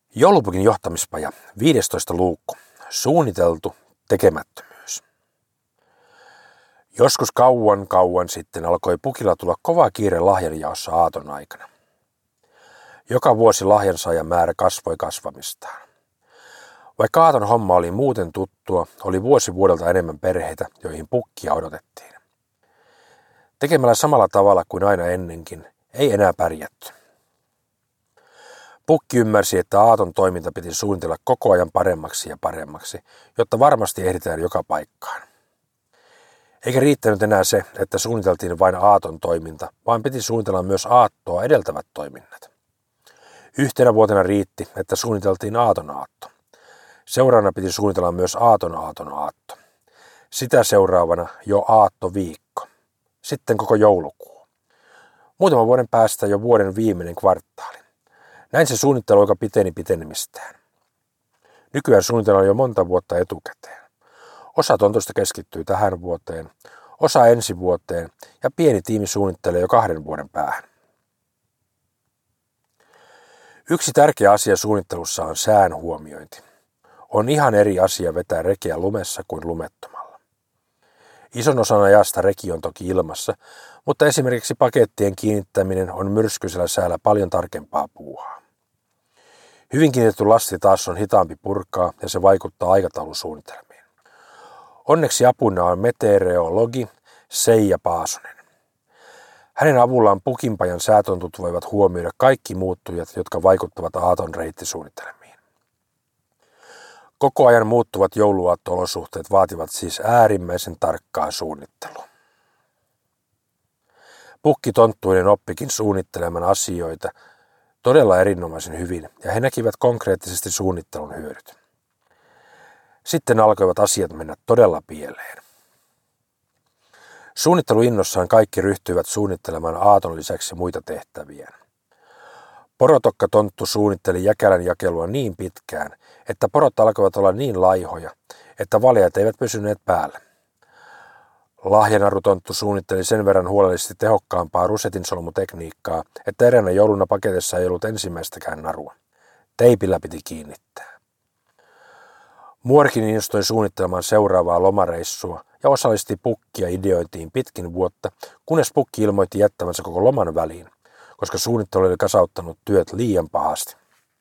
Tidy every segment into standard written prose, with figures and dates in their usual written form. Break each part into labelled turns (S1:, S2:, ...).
S1: Joulupukin johtamispaja, 15 luukku. Suunniteltu tekemättömyys. Joskus kauan sitten alkoi pukilla tulla kova kiire lahjanjaossa aaton aikana. Joka vuosi lahjansaajan määrä kasvoi kasvamistaan. Vaikka aaton homma oli muuten tuttua, oli vuosi vuodelta enemmän perheitä, joihin pukkia odotettiin. Tekemällä samalla tavalla kuin aina ennenkin, ei enää pärjätty. Pukki ymmärsi, että aaton toiminta piti suunnitella koko ajan paremmaksi ja paremmaksi, jotta varmasti ehditään joka paikkaan. Eikä riittänyt enää se, että suunniteltiin vain aaton toiminta, vaan piti suunnitella myös aattoa edeltävät toiminnat. Yhtenä vuotena riitti, että suunniteltiin aaton aatto. Seuraavana piti suunnitella myös aaton aatto. Sitä seuraavana jo aattoviikko. Sitten koko joulukuu. Muutaman vuoden päästä jo vuoden viimeinen kvartaali. Näin se suunnitteluaika piteni pitenemistään. Nykyään suunnitellaan jo monta vuotta etukäteen. Osa tontuista keskittyy tähän vuoteen, osa ensi vuoteen ja pieni tiimi suunnittelee jo 2 vuoden päähän. Yksi tärkeä asia suunnittelussa on sään huomiointi. On ihan eri asia vetää rekeä lumessa kuin lumettomalla. Ison osan ajasta reki on toki ilmassa, mutta esimerkiksi pakettien kiinnittäminen on myrskyisellä säällä paljon tarkempaa puuhaa. Hyvin kiinnitetty lasti taas on hitaampi purkaa ja se vaikuttaa aikataulusuunnitelmiin. Onneksi apuna on meteorologi Seija Paasonen. Hänen avullaan pukinpajan säätontut voivat huomioida kaikki muuttujat, jotka vaikuttavat aaton reittisuunnitelmiin. Koko ajan muuttuvat jouluaatto-olosuhteet vaativat siis äärimmäisen tarkkaa suunnittelua. Pukkitonttuinen oppikin suunnittelemaan asioita todella erinomaisen hyvin ja he näkivät konkreettisesti suunnittelun hyödyt. Sitten alkoivat asiat mennä todella pieleen. Suunnitteluinnossaan kaikki ryhtyivät suunnittelemaan aaton lisäksi muita tehtäviä. Porotokka-tonttu suunnitteli jäkälän jakelua niin pitkään, että porot alkoivat olla niin laihoja, että valjaat eivät pysyneet päällä. Lahjanarutonttu suunnitteli sen verran huolellisesti tehokkaampaa rusetinsolmutekniikkaa, että eräänä jouluna paketissa ei ollut ensimmäistäkään narua. Teipillä piti kiinnittää. Muorikin innostui suunnittelemaan seuraavaa lomareissua ja osallisti pukkia ideointiin pitkin vuotta, kunnes pukki ilmoitti jättävänsä koko loman väliin, koska suunnittelu oli kasauttanut työt liian pahasti.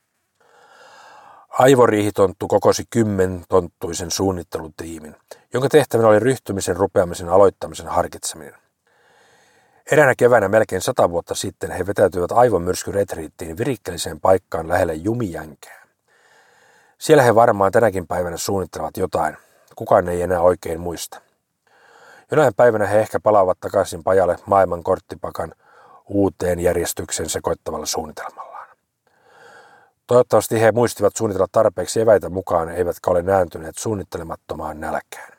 S1: Aivoriihitonttu kokosi 10-tonttuisen suunnittelutiimin, jonka tehtävänä oli ryhtymisen, rupeamisen, aloittamisen harkitseminen. Eräänä keväänä melkein 100 vuotta sitten he vetäytyivät aivomyrskyretriittiin virikkeelliseen paikkaan lähelle Jumijänkää. Siellä he varmaan tänäkin päivänä suunnittelevat jotain, kukaan ei enää oikein muista. Jonain päivänä he ehkä palaavat takaisin pajalle maailman korttipakan uuteen järjestykseen sekoittavalla suunnitelmallaan. Toivottavasti he muistivat suunnitella tarpeeksi eväitä mukaan, eivätkä ole nääntyneet suunnittelemattomaan nälkään.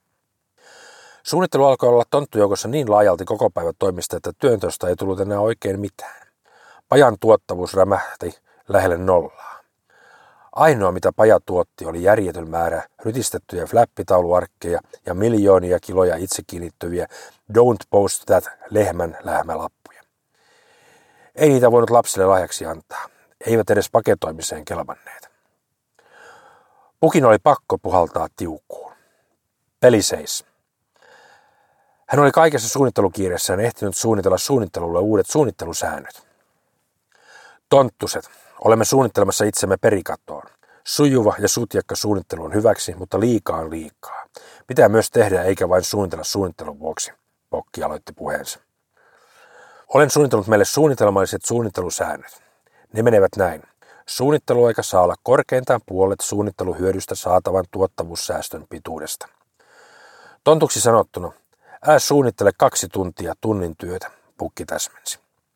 S1: Suunnittelu alkoi olla tonttujoukossa niin laajalti koko päivä toimista, että työntöstä ei tullut enää oikein mitään. Pajan tuottavuus rämähti lähelle nollaa. Ainoa mitä paja tuotti oli järjetön määrä rytistettyjä flappitauluarkkeja ja miljoonia kiloja itse kiinnittyviä Don't Post That lehmän lähmälappuja. Ei niitä voinut lapsille lahjaksi antaa. Eivät edes paketoimiseen kelvanneet. Pukin oli pakko puhaltaa tiukkuun. Peli seis. Hän oli kaikessa suunnittelukiireessään ehtinyt suunnitella suunnittelulle uudet suunnittelusäännöt. Tonttuset, olemme suunnittelemassa itsemme perikatoon. Sujuva ja sutjakka suunnittelu on hyväksi, mutta liikaa on liikaa. Pitää myös tehdä eikä vain suunnitella suunnittelun vuoksi, Pokki aloitti puheensa. Olen suunnitellut meille suunnitelmalliset suunnittelusäännöt. Ne menevät näin. Suunnitteluaika saa olla korkeintaan puolet suunnitteluhyödystä saatavan tuottavuussäästön pituudesta. Tontuksi sanottuna, älä suunnittele 2 tuntia tunnin työtä, Pukki täsmensi.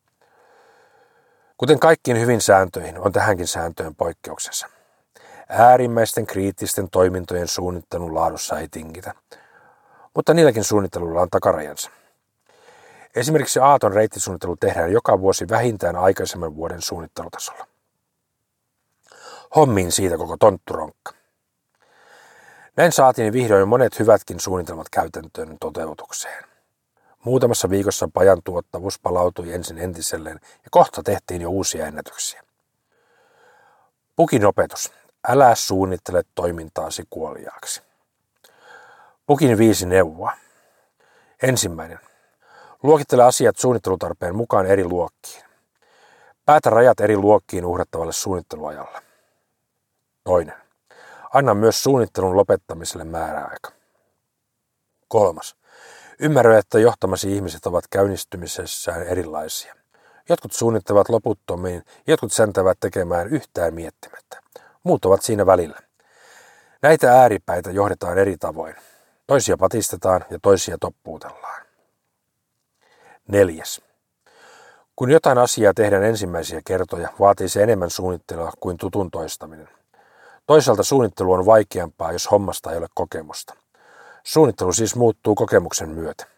S1: Kuten kaikkiin hyvin sääntöihin, on tähänkin sääntöön poikkeuksensa. Äärimmäisten kriittisten toimintojen suunnittelun laadussa ei tingitä, mutta niilläkin suunnittelulla on takarajansa. Esimerkiksi aaton reittisuunnittelu tehdään joka vuosi vähintään aikaisemman vuoden suunnittelutasolla. Hommiin siitä koko tontturonkka. Näin saatiin vihdoin monet hyvätkin suunnitelmat käytäntöön toteutukseen. Muutamassa viikossa pajan tuottavuus palautui ensin entiselleen ja kohta tehtiin jo uusia ennätyksiä. Pukin opetus. Älä suunnittele toimintaasi kuoliaaksi. Pukin 5 neuvoa. Ensimmäinen. Luokittele asiat suunnittelutarpeen mukaan eri luokkiin. Päätä rajat eri luokkiin uhrattavalle suunnitteluajalle. Toinen. Anna myös suunnittelun lopettamiselle määräaika. 3. Ymmärrä, että johtamasi ihmiset ovat käynnistymisessään erilaisia. Jotkut suunnittelevat loputtomiin, jotkut säntävät tekemään yhtään miettimättä. Muut ovat siinä välillä. Näitä ääripäitä johdetaan eri tavoin. Toisia patistetaan ja toisia toppuutellaan. 4. Kun jotain asiaa tehdään ensimmäisiä kertoja, vaatii se enemmän suunnittelua kuin tutun toistaminen. Toisaalta suunnittelu on vaikeampaa, jos hommasta ei ole kokemusta. Suunnittelu siis muuttuu kokemuksen myötä.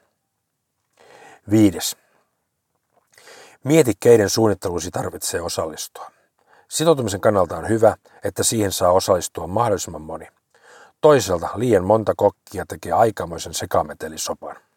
S1: 5. Mieti, keiden suunnittelusi tarvitsee osallistua. Sitoutumisen kannalta on hyvä, että siihen saa osallistua mahdollisimman moni. Toisaalta liian monta kokkia tekee aikamoisen sekametelisopan.